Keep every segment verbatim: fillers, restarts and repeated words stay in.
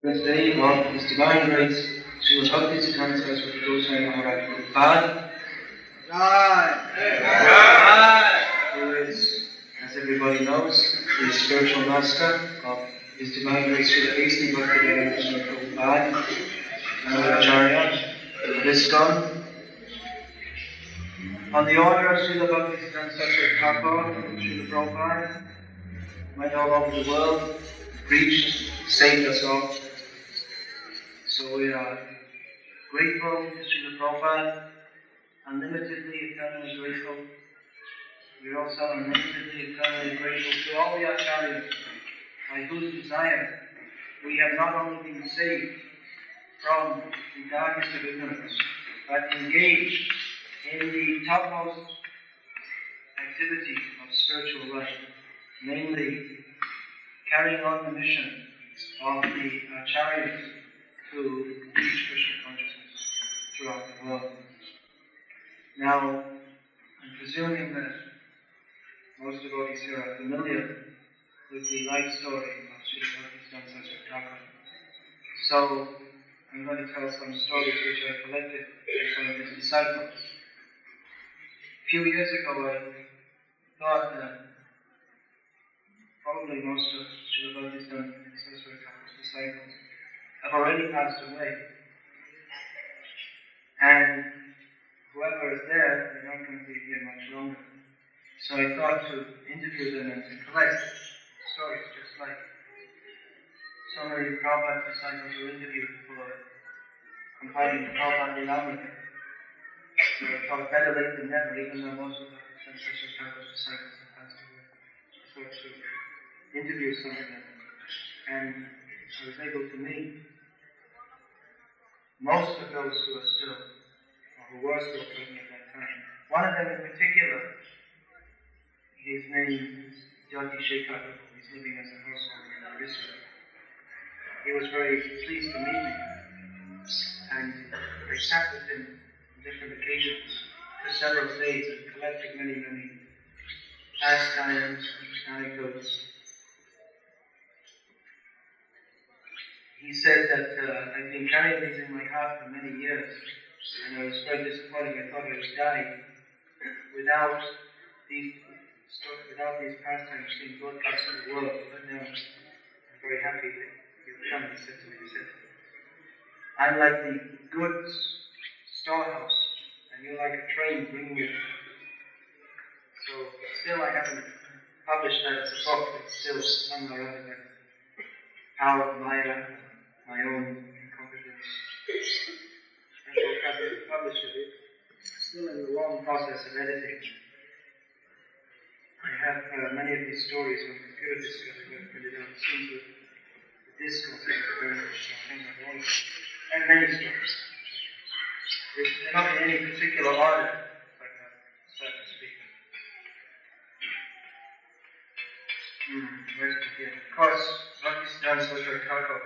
Birthday of His Divine Grace, Srila Bhaktisiddhanta Saraswati Goswami Maharaj Prabhupada, who is, as everybody knows, the spiritual master of His Divine Grace Srila A C Bhaktivedanta Swami Prabhupada, and Acharya of ISKCON. On the order of Srila Bhaktisiddhanta Saraswati Thakur, Srila Prabhupada went all over the world, preached, saved us all. So we are grateful to Srila Prabhupada, unlimitedly, eternally grateful. We are also unlimitedly, eternally grateful to all the Acharyas, by whose desire we have not only been saved from the darkness of ignorance, but engaged in the topmost activity of spiritual life, namely carrying on the mission of the Acharyas to teach Krishna consciousness throughout the world. Now, I'm presuming that most devotees here are familiar with the life story of Srila Bhaktisiddhanta Saraswati Thakur. So, I'm going to tell some stories which I collected from some of his disciples. A few years ago, I thought that probably most of Srila Bhaktisiddhanta Saraswati Thakur's disciples have already passed away. And whoever is there, they're not going to be here much longer. So I thought to interview them and to collect stories, just like so many Prabhupada disciples were interviewed for compiling the Prabhupada Lilamrita. So I thought better late than never, even though most of the Saraswati Thakur's disciples have passed away. I thought to interview some of them. And I was able to meet most of those who are still, or who were still present at that time. One of them in particular, his name is Jyoti Shekhar. He's living as a householder in Orissa. He was very pleased to meet me, and I sat with him on different occasions for several days and collected many, many pastimes and anecdotes. He said that uh, I've been carrying these in my heart for many years, and I was very disappointed. I thought I would die without these without these pastimes being broadcast to the world. But now I'm very happy that you've come, he said to me. He said, I'm like the goods storehouse, and you're like a train bringing it. So still I haven't published that as a book. It's still somehow or other by the power of Maya, my own incompetence. And I haven't published it. It's still in the long process of editing. I have uh, many of these stories on computer disk that I've got printed out. It seems that the disk also got burned, so I don't have all of them. And many stories. They're not in any particular order, like that, so to speak. Hmm, where to begin? Of course, Bhaktisiddhanta Saraswati Thakur,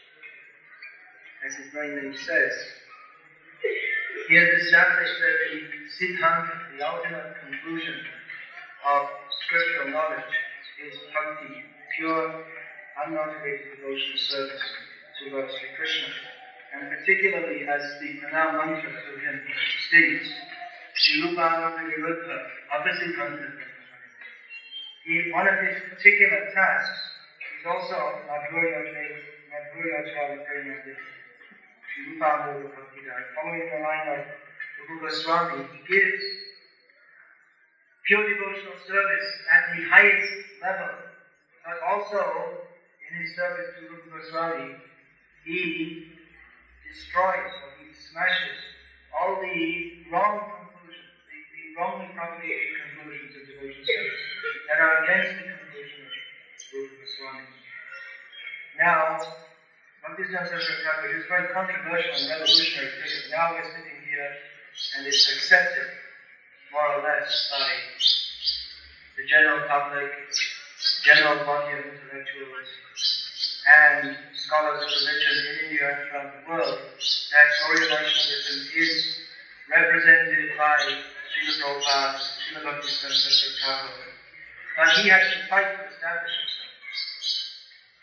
as his very name says, he has established that the Siddhanta, the ultimate conclusion of scriptural knowledge, is bhakti, pure, unmotivated devotional service to Lord Sri Krishna. And particularly as the pranam mantra to him states, Shirupāna Viruddha Avasiddhanta. He, one of his particular tasks is also Madhurya-Chala Pranadhi. Shirupāna Viruddha. Following the line of Rupa Goswami, he gives pure devotional service at the highest level, but also in his service to Rupa Goswami, he destroys or he smashes all the wrong conclusions, the, the wrongly propagated conclusions of devotional service that are against the conclusion of Rupa Goswami. Now, Bhaktisiddhanta Saraswati Thakur is very controversial and revolutionary figure. Now we're sitting here and it's accepted more or less by the general public, general body of intellectuals, and scholars of religion in India and throughout the world, that Gaudiya Vaishnavism is represented by Srila Prabhupada, Srila Bhaktisiddhanta Saraswati Thakur. But he had to fight to establish himself.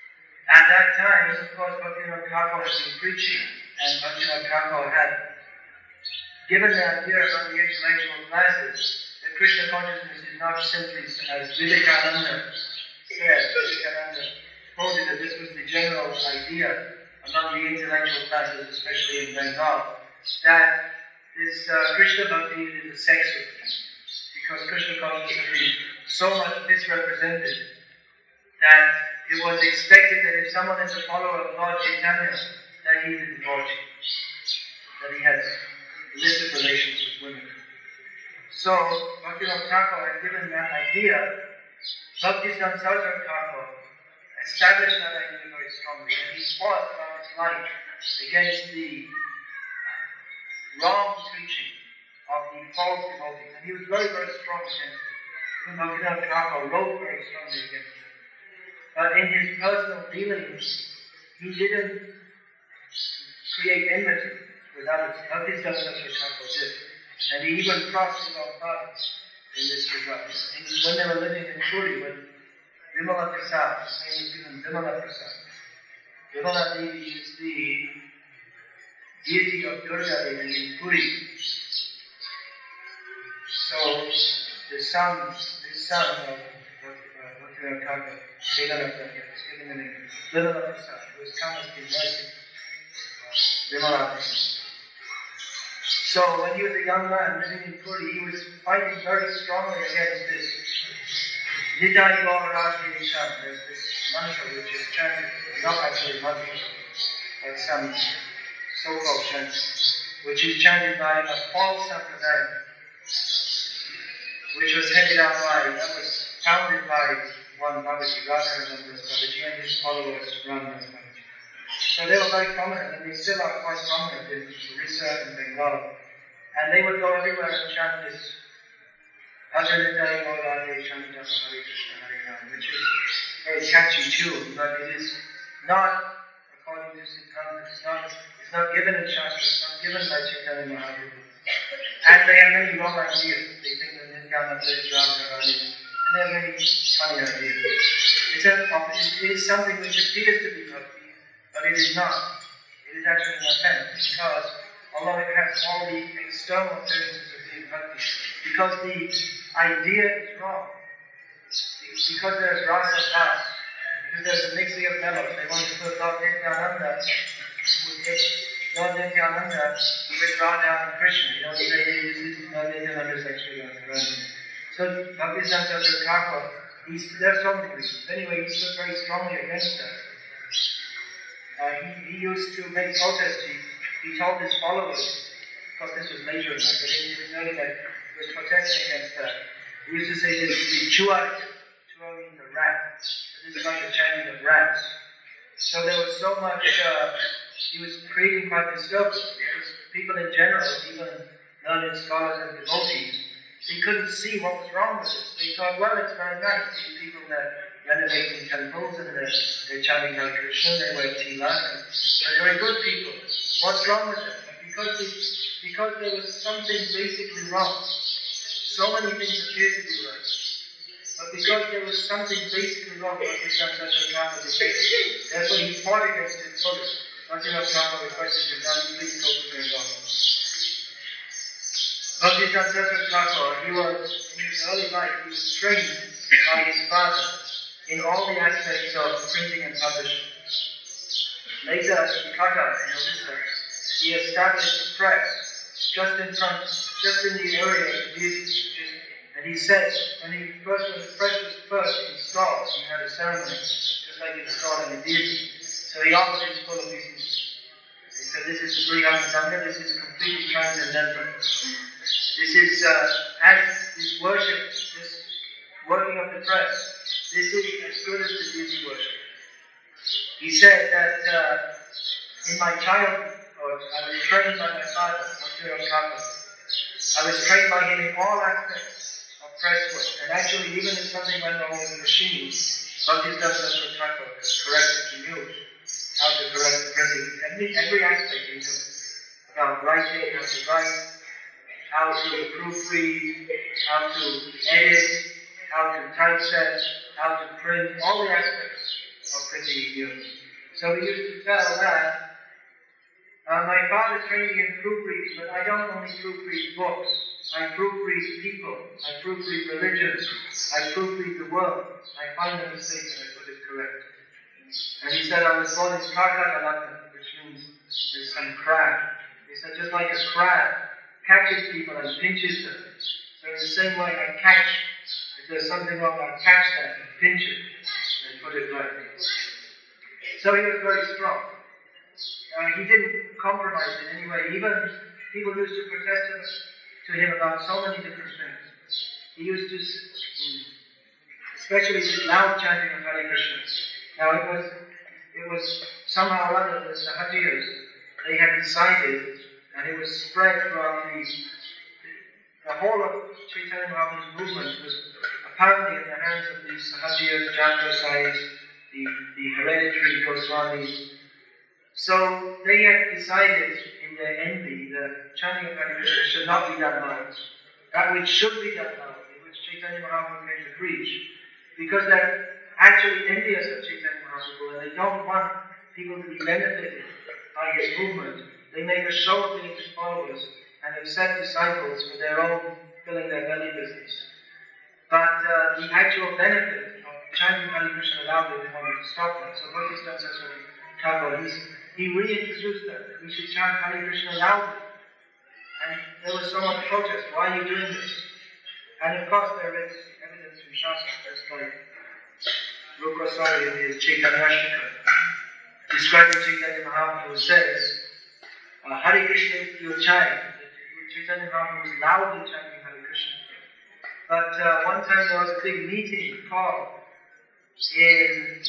At that time, of course, Bhaktivinoda Thakur had been preaching, and Bhaktivinoda Thakur had given the idea among the intellectual classes that Krishna consciousness is not simply as Vivekananda said, Vivekananda quoted that this was the general idea among the intellectual classes, especially in Bengal, that this uh, Krishna Bhakti is a sex work, because Krishna consciousness has been so much misrepresented that it was expected that if someone is a follower of Lord Chaitanya, that he is a devotee, that he has illicit relations with women. So, Bhaktivinoda Thakur had given that idea. Bhaktisiddhanta Saraswati Thakur established that idea very strongly, and he fought throughout his life against the wrong teaching of the false devotees, and he was very, very strong against it. Even Bhaktivinoda Thakur wrote very strongly against it. But in his personal dealings, he didn't create enmity with others. Bhaktisiddhanta Saraswati Thakur did. And he even crossed his own father in this regard. And when they were living in Puri, when Vimala Prasad, his name was given Vimala Prasad. Vimala Devi is the deity of Durga Devi in Puri. So the son, the son of Bhaktivinoda Thakur, Vedanta, is given the name Vimala Prasad, who has come as the mercy of Vimala Prasad. So when he was a young man living in Puri, he was fighting very strongly against this Nidai Gauraj Chant. There's this mantra which is chanted, not actually mantra, but some so-called chant, which is chanted by a false sampradaya, which was headed out by, that was founded by one Babaji, Radhananda Babaji, and his followers, Ramdas Babaji. So they were very prominent, and they still are quite prominent in Orissa and Bengal. And they would go everywhere and chant this Bhajanita Gaurade Shanta Hare Krishna Hare Ram, which is a very catchy tune, but it is not, according to Siddhanta, it's not, it's not given in Shastra, it's not given by Chaitanya Mahaprabhu. And they have many wrong ideas. They think that Nityananda is Radharani, and they have many funny ideas. It's a, it is something which appears to be bhakti, but it is not. It is actually an offense, because although it has all the external appearances of being bhakti, because the idea is wrong. Because there's rasa bhas, because there's a mixing of mellows. They want to put Lord Nityananda with Lord Nityananda with Radha and Krishna. You know, they say this is Lord Nityananda is actually Radharani. So Bhaktisiddhanta Saraswati Thakur, there are so many reasons. Anyway, he stood very strongly against that. Uh, he, he used to make protests. He, he told his followers, because this was later in life, but in his early life, he was protesting against that. He used to say this is the chua, chua means the rat. This is like the chanting of rats. So there was so much, uh, he was creating quite disturbance, because people in general, even learned scholars and devotees, they couldn't see what was wrong with this. They thought, well, it's very nice. These people that renovating temples and they're, they're chanting Hare Krishna, they wear tilak, and they're very good people. What's wrong with them? And because, they, because there was something basically wrong. So many things appear to be right. But because there was something basically wrong, Bhaktisiddhanta Saraswati Thakur defended. Therefore he fought against it fully. Bhaktisiddhanta Thakur requested him, now you please go to Bengal. Bhaktisiddhanta Saraswati Thakur, he was, in his early life, he was trained by his father in all the aspects of printing and publishing. Later, in Calcutta, in Orissa, he established a press just in front, just in the area of the deity. And he said, when he first, when the press was first installed, he had a ceremony, just like installing a deity. So he offered his full obeisance. He said, this is the Brihamadanga, this is completely transcendental. This is, uh, as this worship, this working of the press, this is as good as the deity worship. He said that uh, in my childhood, I was trained by my father, Bhaktivinoda Thakur. I was trained by him in all aspects of press work. And actually, even if something went wrong with the machine, Bhaktisiddhanta Saraswati Thakur corrected, he knew how to correct the printing. Every, every aspect he knew. About writing, how to write, how to proofread, how to edit, how to typeset, how to print, all the aspects of printing he knew. So he used to tell that, uh, my father trained me in proofreading, but I don't only proofread books. I proofread people. I proofread religions. I proofread the world. I find a mistake and I put it correct. And he said, I was born in Karkakalaka, which means there's some crab. He said, just like a crab catches people and pinches them. So in the same way, I catch, if there's something wrong, I catch that and pinch it and put it right. So he was very strong. Uh, he didn't compromise in any way. Even people used to protest to him about so many different things. He used to, especially this loud chanting of Hare Krishna. Now it was, it was somehow or other the Sahajiyas, they had decided, and it was spread throughout the, the whole of Chaitanya Mahaprabhu's movement was apparently in the hands of these Sahajiyas, Jatosais, the, the hereditary Goswamis. So they had decided in their envy that chanting of Hare Krishna should not be done loud. That which should be done loud, which Chaitanya Mahaprabhu came to preach, because they're actually envious of Chaitanya Mahaprabhu and they don't want people to be benefited by his movement. They make a show of being his followers and accept disciples for their own filling their belly business. But uh, the actual benefit of chanting Hare Krishna loudly, they wanted to stop that. So what he's done, Saraswati Thakur, he's he reintroduced that. We should chant Hare Krishna loudly. And there was so much protest. Why are you doing this? And of course there is evidence from Shastra, just like Rupa Goswami in his Chaitanyashtika, describing Chaitanya Mahaprabhu says, uh, Hare Krishna you chant. Chaitanya Mahaprabhu was loudly chanting Hare Krishna. But uh, one time there was a big meeting called in,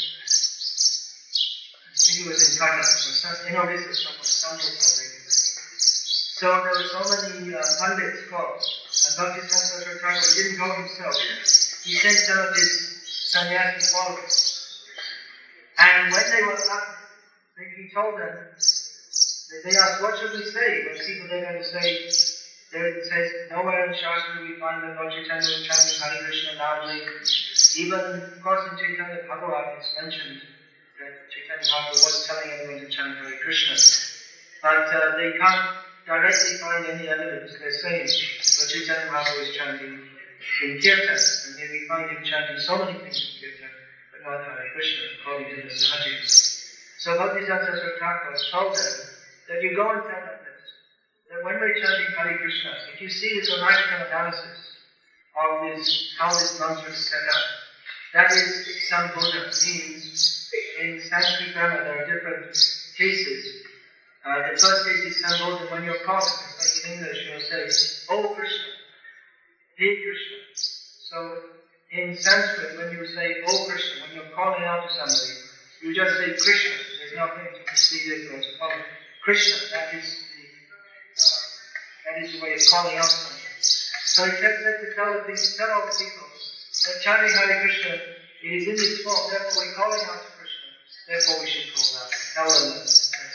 I think it was in Cuttack, or some, in Orissa, somewhere, probably. So there were so many uh, pundits called, and Bhaktisiddhanta Saraswati Thakur didn't go himself. He sent some of his sannyasi followers. And when they were up, he told them, they asked, what should we say? When people they're going to say, there it says, nowhere in Shastra do we find that Lord Chaitanya was chanting Hare Krishna loudly. Even, of course, in Chaitanya Bhagavat it's mentioned that Chaitanya Mahaprabhu was telling everyone to chant Hare Krishna. But uh, they can't directly find any evidence. They're saying Lord Chaitanya Mahaprabhu was chanting in Kirtan, and here we find him chanting so many things in Kirtan, but not Hare Krishna, according to the Sahajiyas. So Bhaktisiddhanta Saraswati Thakur told them that you go and tell them this, that when we're chanting Hare Krishna, if you see this rational analysis of this, how this mantra is set up, that is Sambodha, means in Sanskrit grammar there are different cases. Uh, the first case is Sambodha when you're calling, it's like in English you'll say, Oh Krishna, Hey Krishna. So in Sanskrit when you say Oh Krishna, when you're calling out to somebody, you just say Krishna. There's nothing to precede it or to follow. Krishna, that is the uh, that is the way of calling out something. So he kept said to tell the people, tell all the people that chanting Hare Krishna, it is in this form, therefore we're calling out to Krishna, therefore we should call out. Tell them that.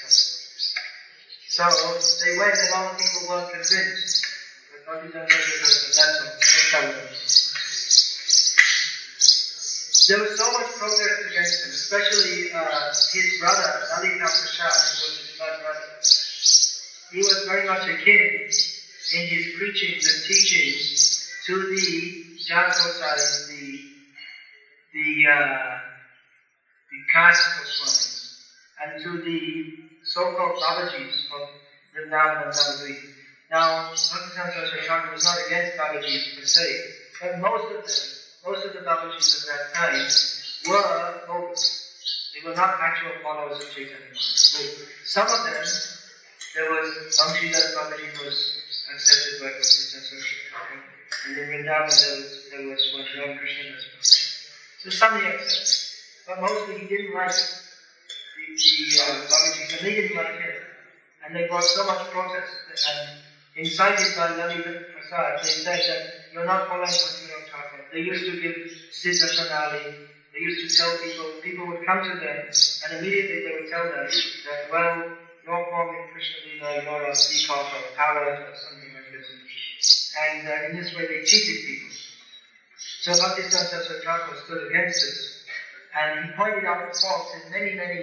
So they went and all the people weren't convinced. But Bhaktisiddhanta Saraswati said, that's all, just tell them. There was so much protest against him, especially uh, his brother, Lalita Prasad, who was his blood brother. He was very much akin in his preachings and teachings to the Jatosais, the the uh, the caste Goswamis, and to the so-called Babajis of Vrindavan and Navadvip. Now, Bhaktisiddhanta Saraswati Thakur was not against Babajis per se, but most of them, most of the Babajis of that time were bogus. They were not actual followers of Chaitanya Mahaprabhu. Some of them, there was Vamshidas Babaji who was accepted by Bhaktisiddhanta Saraswati Thakur, and in Vrindavan there was, there was one Ram Krishna Das Babaji. So some he accepted, but mostly he didn't like the, the uh, Babajis, and they didn't like him. And they brought so much protest, and incited by Lalita Prasad, they said that you're not following Bhaktivinoda Thakur. They used to give Siddha Pranali. They used to tell people, people would come to them, and immediately they would tell them that, well, you're forming Krishna Lila, you're a peacock or a parrot or something like this. And uh, in this way they cheated people. So Bhaktisiddhanta Saraswati Thakur stood against this, and he pointed out the faults in many, many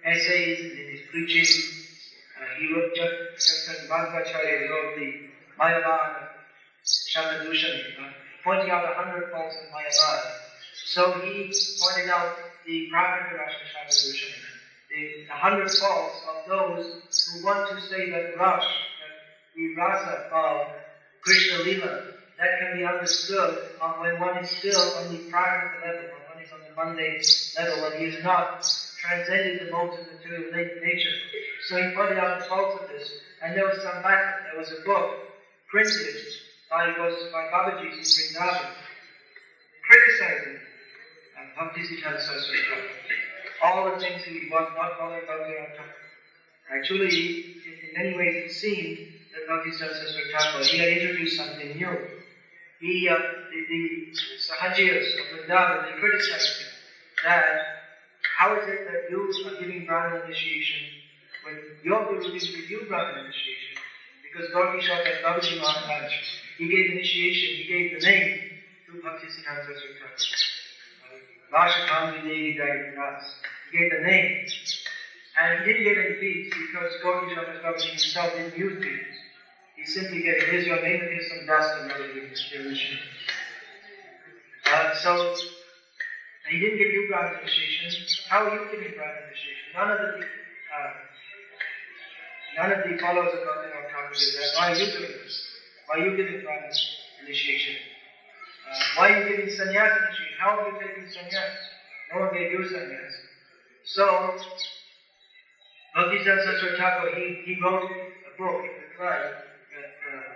essays and in his preaching. Uh, he wrote, just as Madhvacharya wrote the Mayavad Shabdadushani, uh, pointing out a hundred faults of Mayavad. So he pointed out the Prakritika Rasa Shabdadushani, the hundred faults of those who want to say that Rash, that the rasa of Krishna Lila, that can be understood when one is still on the Prakrita level, when one is on the mundane level, when he is not transcended the modes of material nature. So he pointed out the faults of this, and there was some backup. There was a book printed by, by Babaji in Vrindavan, criticizing uh, Bhaktisiddhanta Saraswati Thakur. All the things he was not following Bhaktivinoda Thakur. Actually, in, in many ways it seemed that Bhaktisiddhanta Saraswati Thakur, he had introduced something new. He, uh, the, the Sahajiyas of Vrindavan, they criticized him that how is it that you are giving Brahman initiation when your Guru didn't give you Brahman initiation? Because Gaur Kishore and Babaji Maharaj, he gave initiation, he gave the name to Bhaktisiddhanta Saraswati Thakur. Vashakambi Devi Gayatras. He gave the name. And he didn't get any beads because Gaur Kishore and Babaji himself didn't use beads. He simply gave, here's your name and here's some dust and another initiation. Uh, so, he didn't give you Brahman initiation. How are you giving Brahman initiation? None of the uh, none of the followers of Bhaktivinoda Thakur did that. Why are you doing this? Why are you giving Brahman initiation? Uh, why are you giving sannyas initiation? How are you taking sannyas? No one gave you sannyas. So, Bhaktisiddhanta Saraswati Thakur, he, he wrote a book, he replied that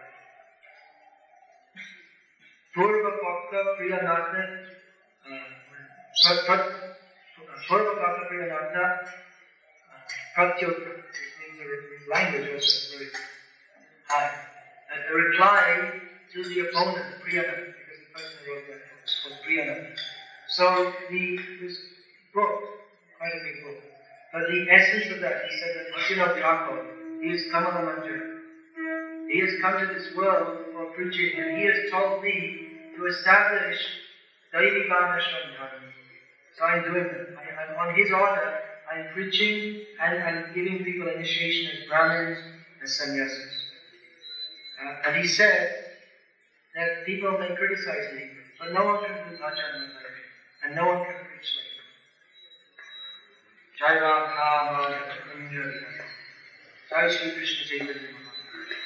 Purva Bhakta Priyanatha Purva Bhakta Priyanatha Pratyuttara. This means his language also very high. And a reply to the opponent, Priyanatha, because the person who wrote that was called Priyanatha. So the this book, quite a big book. But the essence of that, he said that Bhaktisiddhanta Thakur, he has come on a mantra. He has come to this world for preaching, and he has told me to establish Daivikana Shramdhana. So I'm doing that. I, I'm on his order. I'm preaching and I'm giving people initiation as Brahmins and sannyasis. Uh, and he said that people may criticize me, but no one can do bhajan like me, and no one can preach like me. Jai Radha Madhava Jai Shri Krishna Chaitanya Mahaprabhu.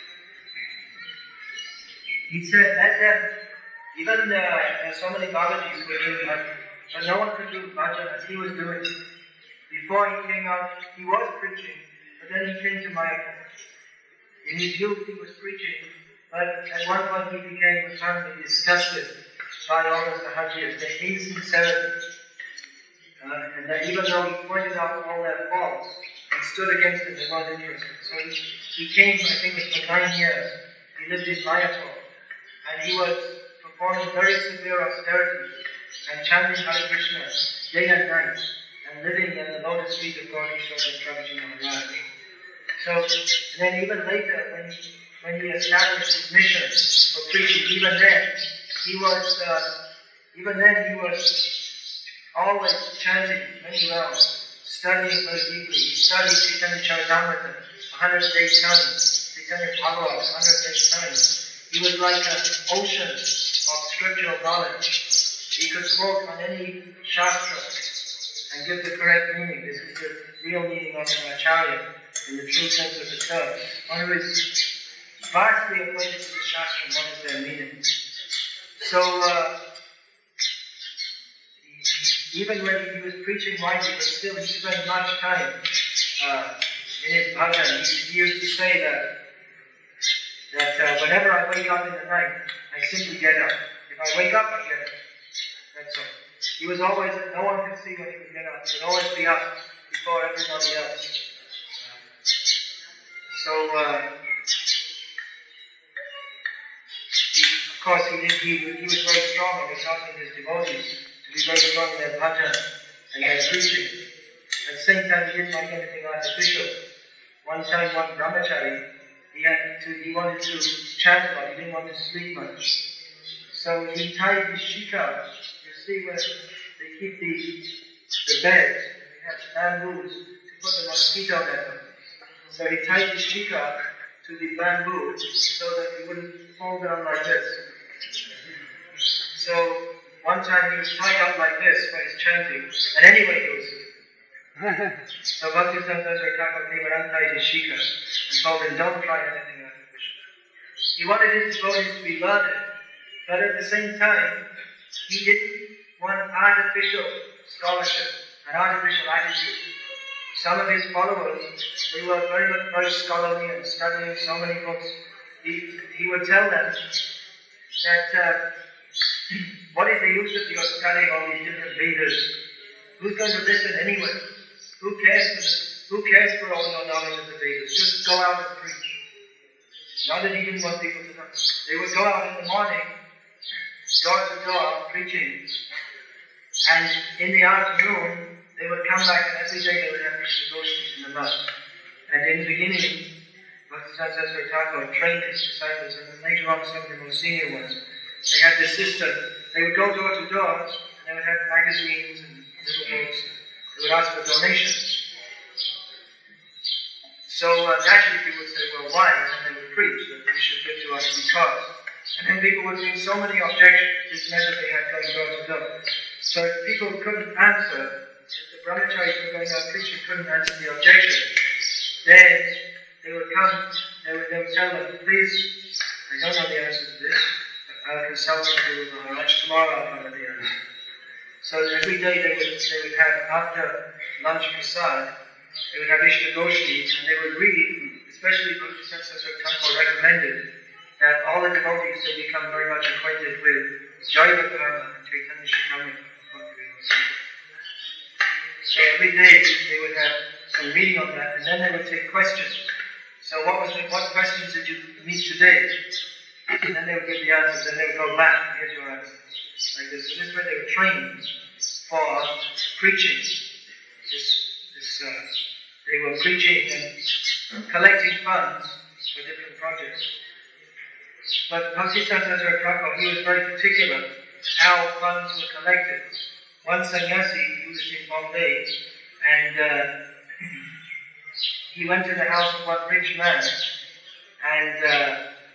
He said, let them, even uh, there are so many Babajis who are doing bhajan, but no one could do bhajan as he was doing. Before he came out, he was preaching, but then he came to Mayapur. In his youth he was preaching, but at one point he became profoundly disgusted by all the Sahajiyas, their insincerity. Uh, and that even though he pointed out all their faults and stood against them, they weren't interested. So he, he came, I think it was for nine years. He lived in Mayapur, and he was performing very severe austerities and chanting Hare Krishna day and night, and living in the lotus feet of Gaur Kishore and Prabhuji Maharaj. So, and then even later, when he, when he established his mission for preaching, even then, he was, uh, even then he was always chanting many rounds, studying very deeply. He studied Chaitanya Charitamrita one hundred eight times, Chaitanya Bhagavat one hundred eight times. He was like an ocean of scriptural knowledge. He could quote on any shastra and give the correct meaning. This is the real meaning of an acharya in the true sense of the term. One who is vastly acquainted with the shastra and what is their meaning. So, uh, he, even when he was preaching widely, but still he spent much time uh, in his bhajan. He, he used to say that that uh, whenever I wake up in the night, I simply get up. If I wake up, I get up. That's all. He was always, no one could see when he would get up. He would always be up before everybody else. So, uh, he, of course, he, did, he, he was very strong in exhorting his devotees to be very strong in their bhajan and their preaching. At the same time, he didn't like anything artificial. One time, one brahmachari, he, had to, he wanted to chant a lot, he didn't want to sleep much. So he tied his shikha. You see where they keep the, the beds, they have bamboos to put the mosquito net on. So he tied his shika to the bamboo so that he wouldn't fall down like this. So one time he was tied up like this for his chanting, and anyway he was. So Bhaktisiddhanta Saraswati Thakur came and untied his shika and told him, don't try anything artificial. He wanted his devotees to be learned, but at the same time, he didn't want artificial scholarship, an artificial attitude. Some of his followers, they were very much very scholarly and studying so many books. He, he would tell them that uh, what is the use of your studying all these different Vedas? Who's going to listen anyway? Who cares for, who cares for all your knowledge of the Vedas? Just go out and preach. Not that he didn't want people to know. They would go out in the morning, door to door, preaching. And in the afternoon, they would come back and every day they would have Ishtagoshis in the mud. And in the beginning, Bhaktisiddhanta Saraswati Thakur trained his disciples, and then later on some of the more senior ones, they had this system. They would go door to door, and they would have magazines and little books. They would ask for donations. So uh, naturally people would say, well, why? And they would preach that you should give to us because. And then people would bring so many objections. This method they had going door to door. So if people couldn't answer, if the brahmacharis were going out preaching couldn't answer the objection, then they would come, they would, they would tell them, please, I don't know the answer to this, I'll consult with Guru Maharaj, tomorrow I'll find the answer. So every day they would, they would have, after lunch prasad, they would have Ishtagoshis, and they would read, especially Bhaktisiddhanta Saraswati Thakur recommended, that all the devotees they become very much acquainted with Jaiva Dharma and Chaitanya Shikamrita. So every day they would have some reading on that, and then they would take questions. So what was the, what questions did you meet today? And then they would give the answers, and they would go back, here's your answer. Like this. So this way they were trained for preaching. This, this, uh, they were preaching and collecting funds for different projects. But Bhaktisiddhanta Saraswati Thakur, he was very particular how funds were collected. One sannyasi, he was in Bombay, and uh, he went to the house of one rich man, and uh,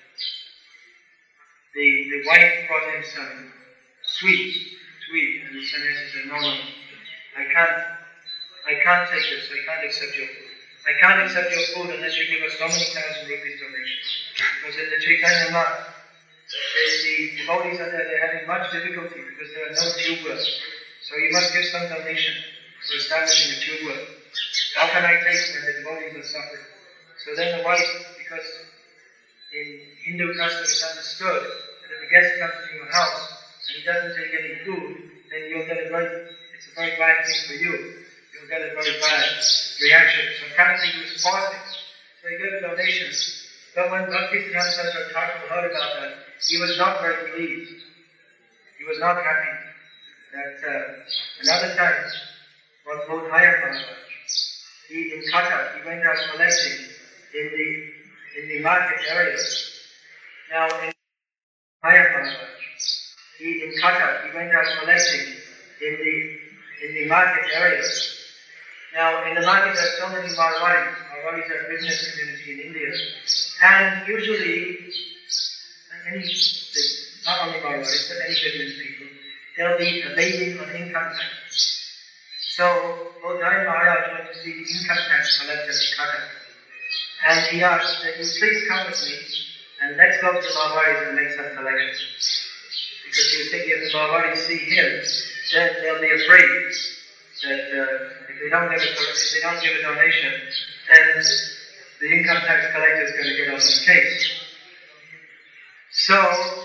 the, the wife brought him some sweets to eat, and the sannyasi said, no, no, I can't, I can't take this, I can't accept your food. I can't accept your food unless you give us so many thousand rupees donation. Because in the Chaitanya Math, the devotees are there, they're having much difficulty because there are no tube wells. So you must give some donation for establishing a tube well. How can I take when the devotees are suffering? So then the wife, because in Hindu custom it's understood that if a guest comes to your house and he doesn't take any food, then you'll get a very, it's a very bad thing for you. You'll get a very bad reaction. So apparently he was forcing. So he gave a donation. But when Bhaktisiddhanta Saraswati Thakur heard about that, he was not very pleased. He was not happy. That uh, another time, one Lord Higher Maharaj, he in Cuttack, he went out collecting in the in the market areas. Now in Higher Maharaj, he in Cuttack, he went out collecting in the in the market areas. Now in the market there are so many Marwadis. Marwadis are a business community in India. And usually, any, not only Marwadis, but any business people, they'll be evading on income tax. So, Lord Jai Maharaj went to see the income tax collector in Cuttack. And he asked that you please come with me and let's go to the Marwadis and make some collections. Because he was thinking if the Marwadis see him, then they'll be afraid that uh, if they don't give a if they don't give a donation, then the income tax collector is going to get on the case. So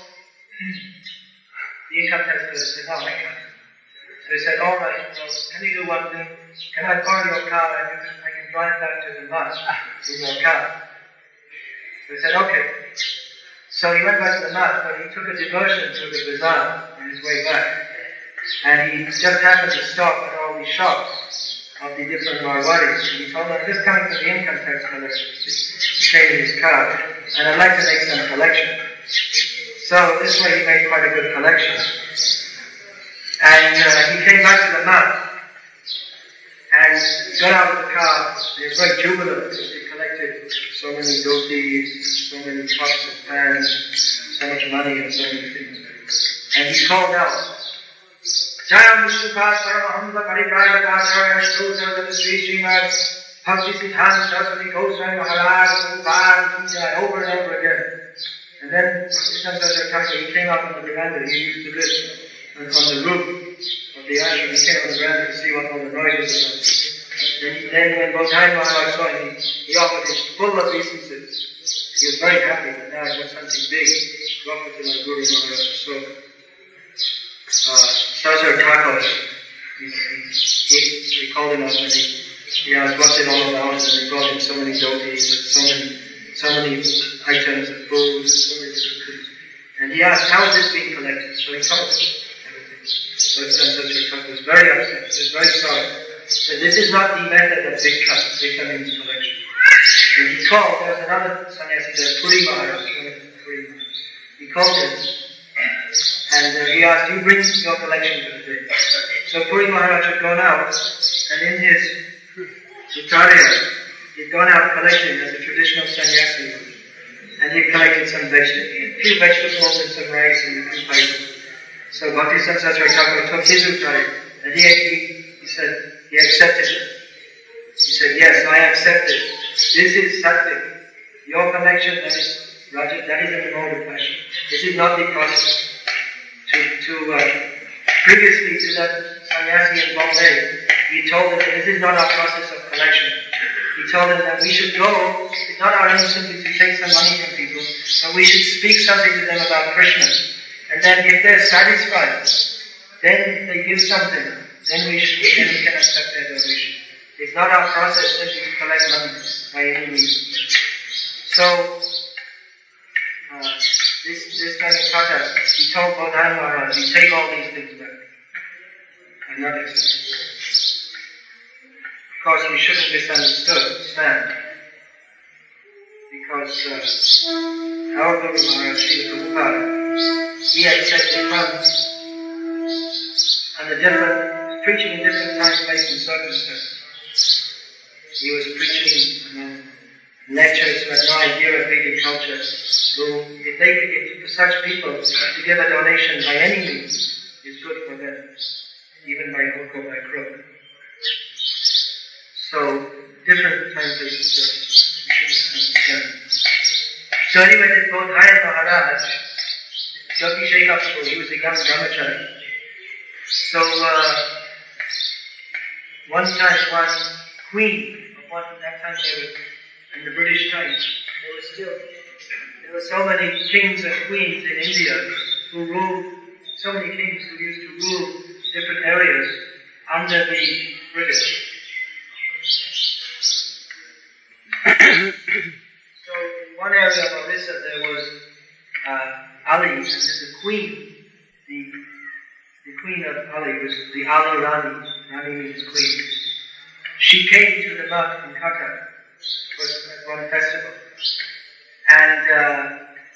the income tax collector said, no, I can't. So he said, all right, well, can you do one thing? Can I borrow your car and you can, I can drive back to the mosque in your car? So he said, okay. So he went back to the mosque, but he took a diversion to the bazaar on his way back. And he just happened to stop at all these shops of the different Marwadis. And he told them, I'm just coming to the income tax collector. He came in his car, and I'd like to make some collection. So this way he made quite a good collection. And uh, he came back to the mosque. And he got out of the car, and he was very jubilant because he collected so many dhotis, so many pots and pans, so much money and so many things. And he called out, Jayam Vishnupada Paramahamsa Parivrajaka Sarvashtu Sri Srimad Bhakti Siddhanta Saraswati Goswami Maharaj Prabhupada Jai over and over again. And then Bhakti Thakur, he came up on the veranda. He used to live on the roof of the ashram. He came on the veranda to see what all the noise was about. Then, then when Bodhai Maharaj saw him, he, he offered him full of obeisances. He was very happy that now I got something big to offer to my Guru Maharaj. So, uh, Saraswati Thakur, he, he, he called him up and he, he asked what's it all about, and he brought him so many dhotis and so many, so many items of food, so many things. And he asked, how is this being collected? So he told him everything. So Saraswati Thakur was very upset, he was very sorry. But this is not the method of Bhikkham, Bhikkham means collection. And he called, there was another sannyasi there, Puri Maharaj, Puri Maharaj. He called him, and uh, he asked, you bring your collection for the day. So Puri Maharaj had gone out, and in his Victoria, he'd gone out collecting as a traditional sannyasi, and he collected some vegetables, a few vegetables and some rice and a few spices. So Bhakti Saraswati Thakur took his Victoria, and he, he, he said, he accepted it. He said, yes, I accept it. This is Sattvic. Your collection, that is Raja, that is in the mode of passion. This is not the process. To, to uh, previously to that sannyasi in Bombay, he told them that this is not our process of collection. He told them that we should go, it's not our aim simply to take some money from people, but we should speak something to them about Krishna. And then if they're satisfied, then if they give something, then we should, then we can accept their donation. It's not our process simply to collect money by any means. So, uh, this, this time in Kata, he told Bodhai Maharaj, you take all these things back. I'm not accepting. Of course, we shouldn't misunderstand. Because uh, our Guru Maharaj, Srila Prabhupada, he accepted funds and the different, preaching in different time, place and circumstances. He was preaching you know, lectures who had no idea of Vedic culture. So if they could get for such people to give a donation by any means is good for them, even by hook or by crook. So different time, places, circumstances. So anyway, this Bodhai Maharaj, Jyoti Shekhar, he was a young brahmachari. So uh, one time, one queen, of what at that time they were in the British times, there were still there were so many kings and queens in India who ruled, so many kings who used to rule different areas under the British. So in one area of Orissa there was uh, Ali, and then the queen, the the queen of Ali was the Ali Rani. Rani means queen. She came to the Math in Kata for one festival, and uh,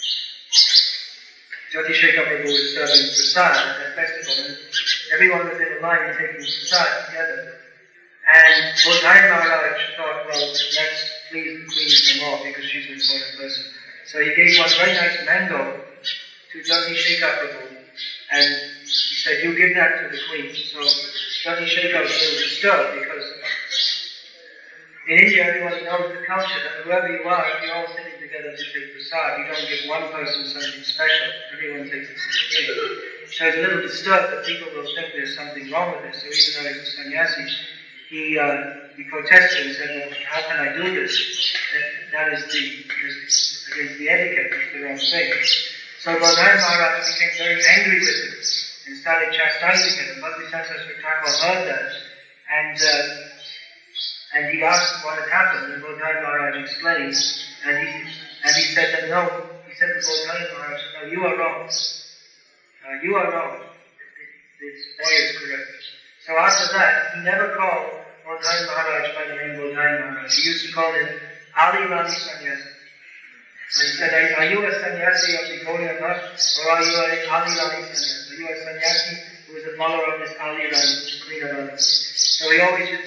Jyoti Shekhar Prabhu was serving prasad at that festival, and everyone was in a line taking prasad together. And Bodhai Maharaj thought, well, let's please the queen some more because she's an important person. So he gave one very nice mango to Jyoti Shekhar Prabhu, and he said, you give that to the queen. So Jyoti Shekhar was a little disturbed because in India everyone knows the culture that whoever you are, if you're all sitting together to take prasad, you don't give one person something special. Everyone takes the same thing. So he's a little disturbed that people will think there's something wrong with this. So even though he's a sannyasi, he uh, he protested and said, well, how can I do this? That, that is the is against the etiquette, it's the wrong thing. So Bodhai Maharaj became very angry with him and started chastising him. And Bhakti Saraswati Thakur heard that, and uh, and he asked what had happened, and Bodhai Maharaj explained, and he and he said that no, he said to Bodhai Maharaj, no, you are wrong. Uh, you are wrong. This boy is correct. So after that, he never called Bodhai Maharaj by the name Bodhai Maharaj. He used to call him Ali Rani Sannyasi. And he said, are, are you a sannyasi of the Gaudiya Math, or are you a Ali Rani Sannyasi? Are you a sannyasi who is a follower of this Ali Rani, Queen of Ali? So he always used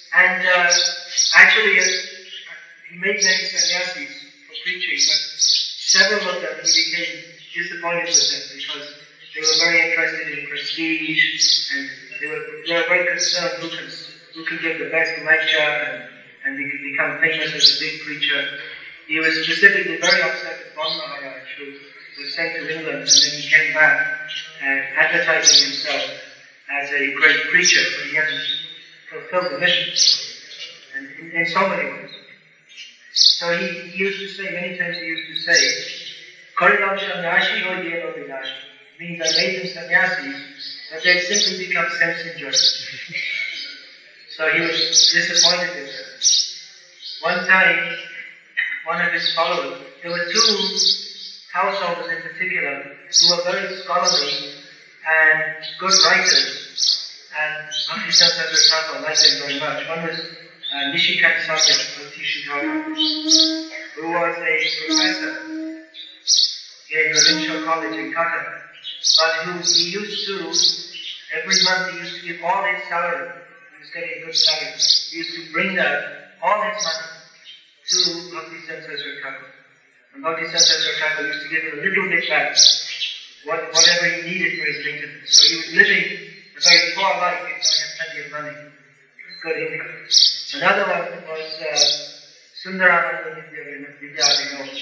And uh, actually, uh, he made many sannyasis for preaching, but several of them he became disappointed with them because they were very interested in prestige and they were, they were very concerned who can, who can give the best lecture and, and they could become famous as a big preacher. He was specifically very upset with Bon Maharaj, who was sent to England, and then he came back and advertising himself as a great preacher, but he hadn't fulfilled the mission, and in, in so many ways. So he, he used to say, many times he used to say, Koridam Sannyashi ho yeno vinashi, means I made them sannyasis, but they simply become sense enjoyers. So he was disappointed in them. One time, one of his followers, there were two householders in particular who were very scholarly and good writers, and Bhakti Siddhanta Thakur liked them very much. One was uh, Nishikant Satya of Tishikara, who was a professor in Provincial College in Calcutta, but who he used to, every month he used to give all his salary. He was getting a good salary. He used to bring that, all his money, to Bhakti Siddhanta Thakur. And Bhakti Siddhanta Thakur used to give him a little bit back, what, whatever he needed for his maintenance. So he was living a very poor life, even though he had plenty of money, good income. Another one was uh, Sundarananda Vidyadhinoda.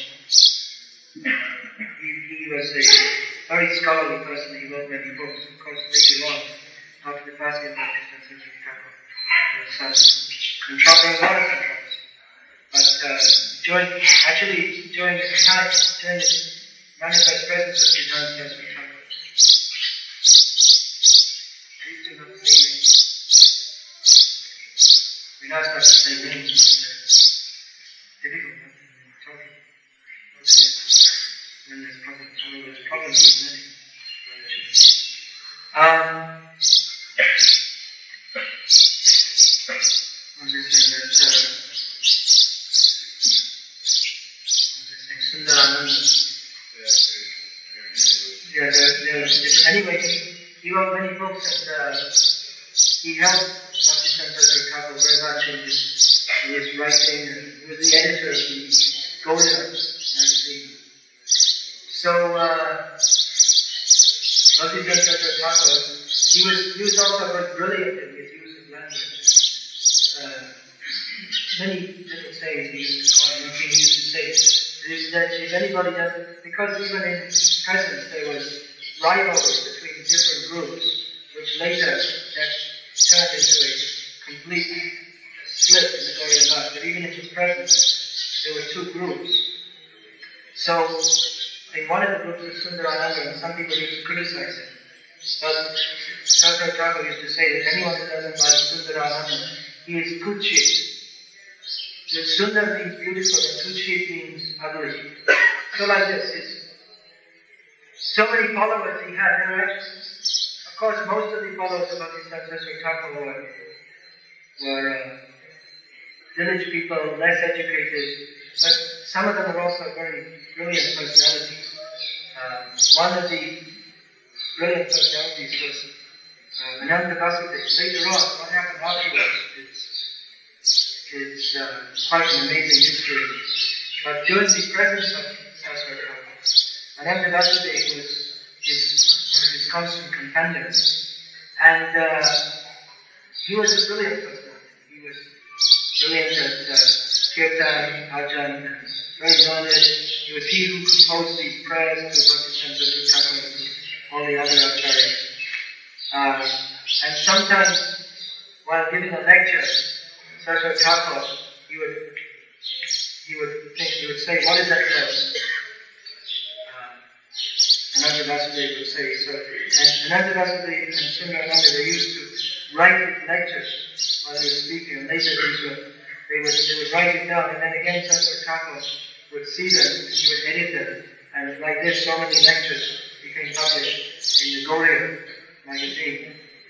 He, he was a very scholarly person. He wrote many books. Of course, later on, after the passing of Bhakti Siddhanta Thakur, there was some controversy, a lot of controversy. But uh, during, actually, during the time, during the manifest presence of Siddhanta Saraswati Thakur, please do not say names. We're not supposed to say names, but it's difficult talking. When there's problems, when there's problems with many. Um, what was I saying? That, uh, Yeah, there, there, anyway, he wrote many books and uh, he helped Bhakti Siddhanta Thakur very much in his, in his writing, and he was the editor of the Gaudiya magazine. So, uh, Bhakti Siddhanta Thakur, he was, he was also very brilliant in his use of language. Uh, many little sayings he used to call him, he used to say, is that if anybody doesn't, because even in presence there was rivalry between different groups, which later that turned into a complete split in the Gaudiya Math. But even in his presence, there were two groups. So, in one of the groups was Sundarananda, and some people used to criticize him. But Saraswati Thakur used to say that anyone who doesn't like Sundarananda, he is kuchit. The Sundar means beautiful and Kuchit means ugly. So like this, it's so many followers he had. There were actually, of course, most of the followers of Bhakti Siddhanta Thakur were, were uh, village people, less educated, but some of them were also very brilliant personalities. Uh, one of the brilliant personalities was uh, Ananta Vasudeva. Later on, what happened afterwards, it's It's uh, quite an amazing history. But during the presence of Saraswati Thakur, Ananta Vasudeva was his, one of his constant companions. And uh, he was a brilliant person. He was brilliant at uh, kirtan, bhajan, and very knowledge. It was he who composed these prayers to Bhakti Siddhanta Thakur and all the other acharyas. Uh, and sometimes, while giving a lecture, Saraswati Thakur, he would, he would think, he would say, what is that verse? Uh, Ananta Vasudeva would say, so, and Ananta Vasudeva and Sundarananda, they used to write lectures while they were speaking, and later these were, they would, they would write it down, and then again Saraswati Thakur would see them, and he would edit them, and like this, so many lectures became published in the Gaudiya magazine.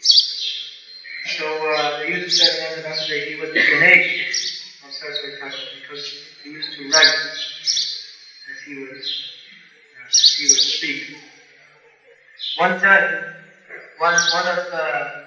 So uh, they used to say Ananta Vasudeva, he was the Ganesh of Saraswati Thakur because he used to write as he would, uh, as he would speak. One time, one, one of uh,